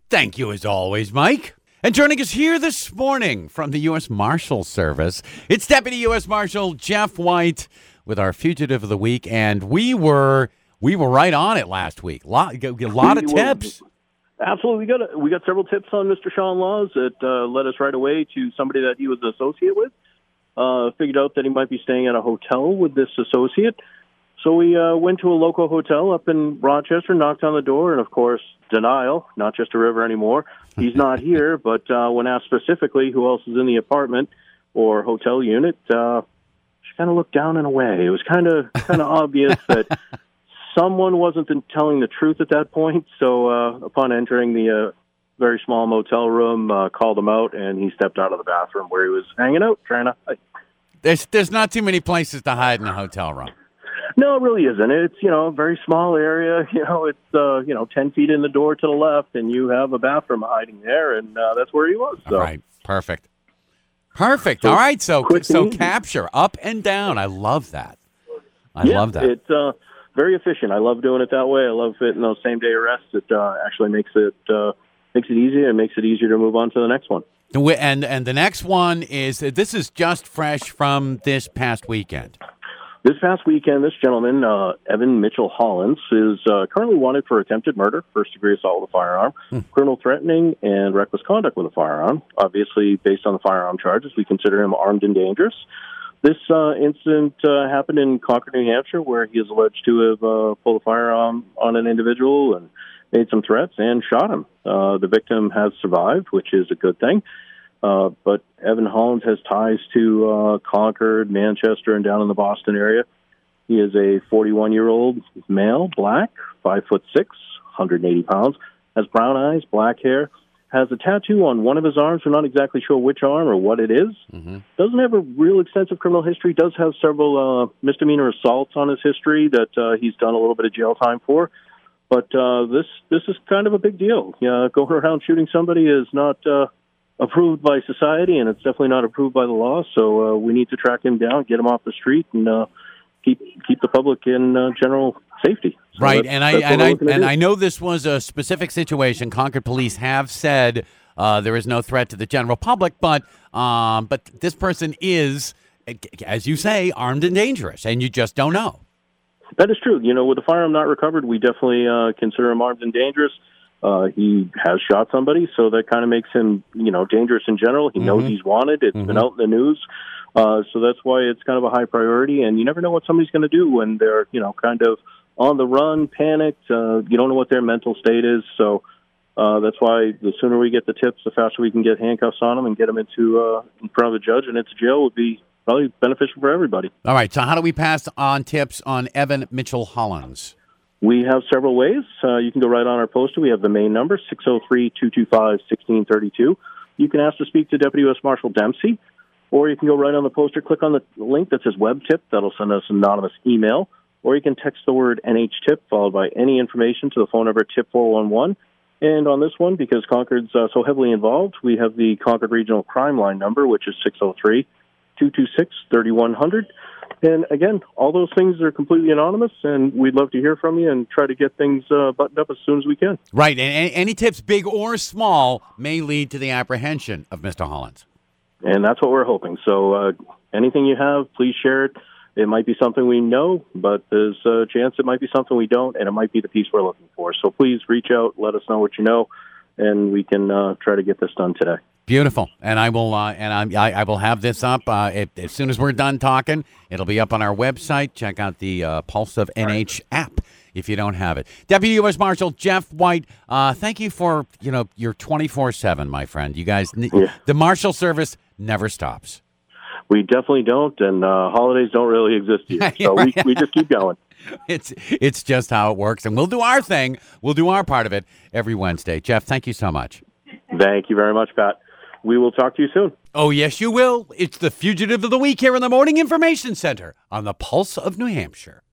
Thank you as always, Mike. And joining us here this morning from the U.S. Marshal Service, it's Deputy U.S. Marshal Jeff White with our Fugitive of the Week. And we were right on it last week. A lot of tips. Absolutely. We got several tips on Mr. Sean Laws that led us right away to somebody that he was an associate with. Figured out that he might be staying at a hotel with this associate. So we went to a local hotel up in Rochester, knocked on the door, and of course, denial, not just a river anymore. He's not here, but when asked specifically who else is in the apartment or hotel unit, she kind of looked down and away. It was kind of obvious that someone wasn't telling the truth at that point. So upon entering the very small motel room, called him out, and he stepped out of the bathroom where he was hanging out, trying to hide. There's not too many places to hide in a hotel room. No, it really isn't. It's, a very small area. It's, 10 feet in the door to the left, and you have a bathroom hiding there, and that's where he was. So. All right. Perfect. All right. So capture up and down. I love that. I love that. It's very efficient. I love doing it that way. I love it in those same day arrests. It actually makes it easier and makes it easier to move on to the next one. And the next one this is just fresh from this past weekend. This past weekend, this gentleman, Evan Mitchell Hollins, is currently wanted for attempted murder, first-degree assault with a firearm, criminal threatening, and reckless conduct with a firearm. Obviously, based on the firearm charges, we consider him armed and dangerous. This incident happened in Concord, New Hampshire, where he is alleged to have pulled a firearm on an individual and made some threats and shot him. The victim has survived, which is a good thing. But Evan Hollins has ties to Concord, Manchester, and down in the Boston area. He is a 41-year-old male, black, 5'6", 180 pounds, has brown eyes, black hair, has a tattoo on one of his arms. We're not exactly sure which arm or what it is. Mm-hmm. Doesn't have a real extensive criminal history. Does have several misdemeanor assaults on his history that he's done a little bit of jail time for. But this is kind of a big deal. Going around shooting somebody is not approved by society, and it's definitely not approved by the law. So we need to track him down, get him off the street, and keep the public in general safety. So right, and I know this was a specific situation. Concord police have said there is no threat to the general public, but this person is, as you say, armed and dangerous, and you just don't know. That is true. With the firearm not recovered, we definitely consider him armed and dangerous. He has shot somebody, so that kind of makes him, dangerous in general. He knows he's wanted. It's been out in the news. So that's why it's kind of a high priority. And you never know what somebody's going to do when they're, kind of on the run, panicked. You don't know what their mental state is. So that's why the sooner we get the tips, the faster we can get handcuffs on them and get them in front of a judge and into jail would be probably beneficial for everybody. All right. So how do we pass on tips on Evan Mitchell Hollins? We have several ways. You can go right on our poster. We have the main number, 603-225-1632. You can ask to speak to Deputy U.S. Marshal Dempsey, or you can go right on the poster, click on the link that says web tip. That'll send us an anonymous email, or you can text the word NH-TIP followed by any information to the phone number TIP 411. And on this one, because Concord's so heavily involved, we have the Concord Regional Crime Line number, which is 603-226-3100. And again, all those things are completely anonymous, and we'd love to hear from you and try to get things buttoned up as soon as we can. Right, and any tips, big or small, may lead to the apprehension of Mr. Hollins. And that's what we're hoping. So anything you have, please share it. It might be something we know, but there's a chance it might be something we don't, and it might be the piece we're looking for. So please reach out, let us know what you know, and we can try to get this done today. Beautiful, and I will I will have this up as soon as we're done talking. It'll be up on our website. Check out the Pulse of NH app if you don't have it. Deputy U.S. Marshal Jeff White, thank you for your 24/7, my friend. You guys, the Marshal Service never stops. We definitely don't, and holidays don't really exist here, so we just keep going. It's just how it works, and we'll do our thing. We'll do our part of it every Wednesday. Jeff, thank you so much. Thank you very much, Pat. We will talk to you soon. Oh, yes, you will. It's the Fugitive of the Week here in the Morning Information Center on the Pulse of New Hampshire.